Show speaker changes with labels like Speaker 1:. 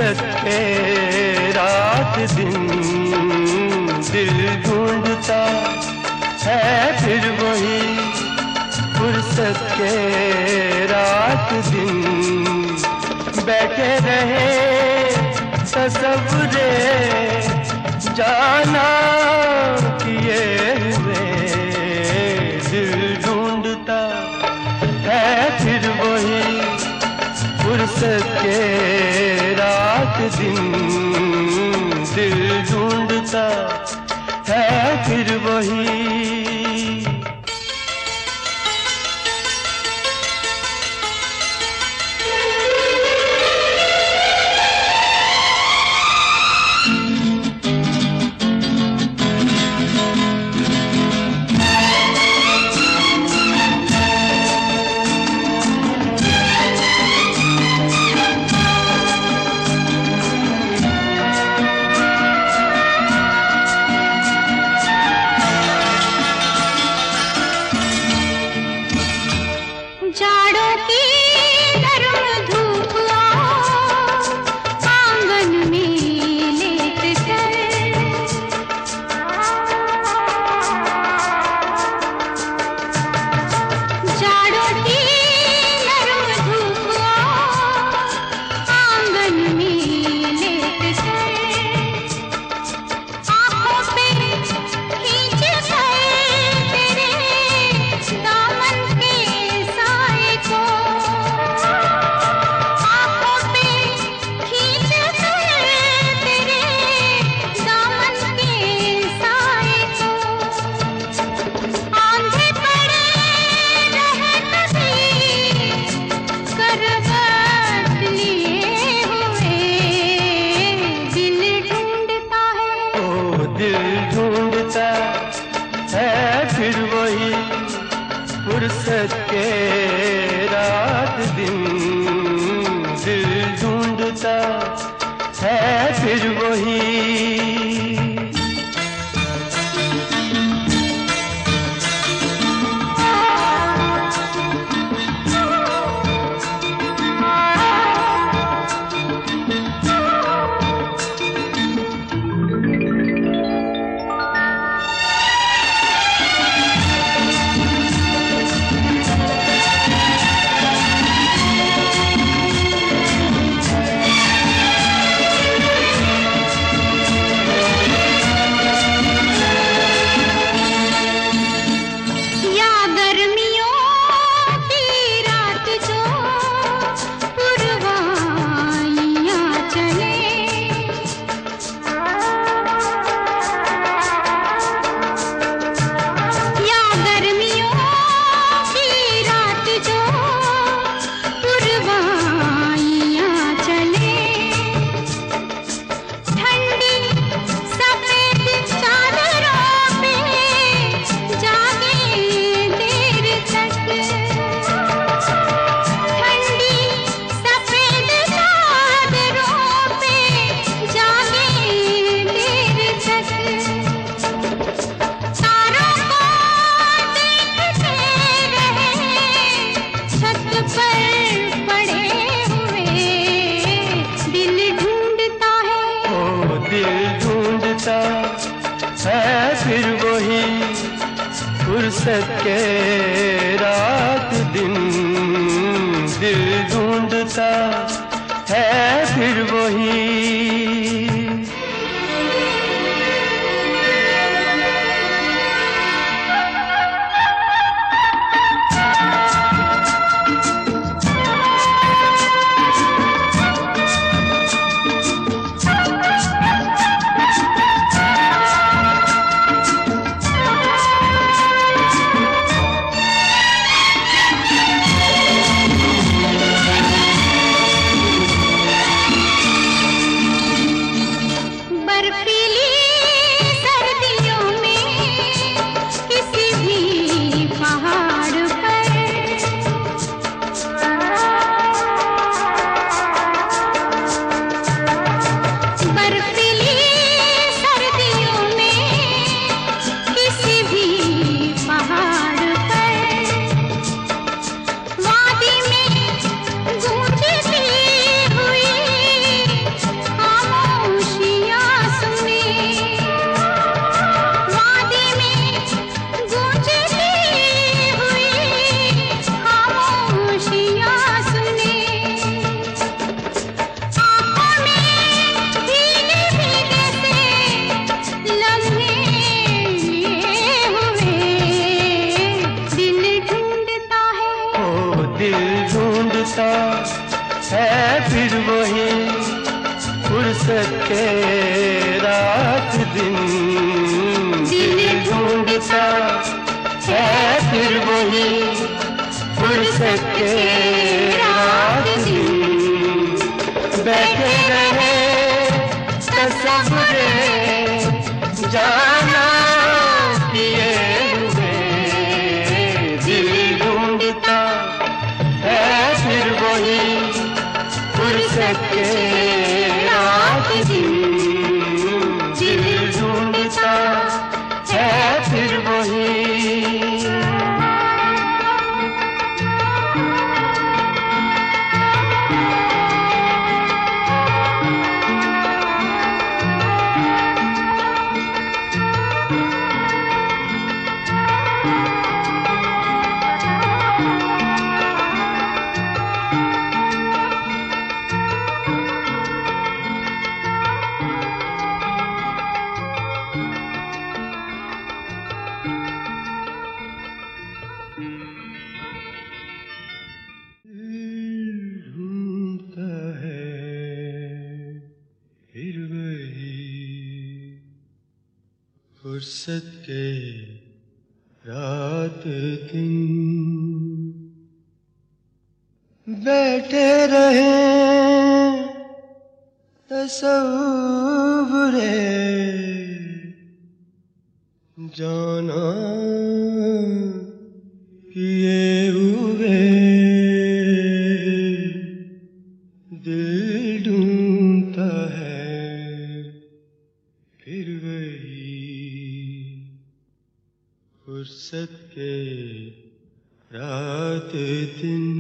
Speaker 1: फुर्सत के रात दिन दिल ढूंढता है फिर वही फुर्सत के रात दिन बैठे रहे तसव्वुरे जाना किए हुए दिल ढूंढता है फिर वही फुर्सत के रात दिन दिल ढूंढता है फिर वही।
Speaker 2: जाड़ों की गर्म धूप आंगन में लेट कर जाड़ों की गर्म धूप आंगन में लेट कर आंखों पे खींच कर तेरे दामन के साए को आंखों पे खींच कर तेरे दामन के साए को आंधे पड़े रह कभी करवट लिए हुए दिल ढूंढता है
Speaker 1: ओ दिल ढूंढता है फिर वही फुर्सत के रात दिन दिल ढूंढता है फिर वही।
Speaker 2: या गर्मियों की रात जो पुरवाइयां चले या गर्मियों की रात जो पुरवाइयां चले ठंडी सफेद चादरों पे जागे देर तक ठंडी सफेद चादरों पे जागे देर तक तारों को देखते रहे छत पर पड़े हुए दिल ढूंढता है
Speaker 1: ओ दिल ढूंढता है फिर वही फुर्सत के रात दिन दिल ढूंढता है फिर वही। दिल ढूंढता है फिर वही फुर्सत के रात दिन। दिल ढूंढता है फिर वही फुर्सत के रात दिन। बैठे रहे तसव्वुरे जाना किए हुए। दिल ढूंढता है फिर वही फुर्सत के रात दिन। दिल ढूंढता है फिर वही। फुर्सत के रात दिन बैठे रहे तसव्वुरे जाना किए हुए। दिल ढूंढता है फिर वही फुर्सत के रात दिन।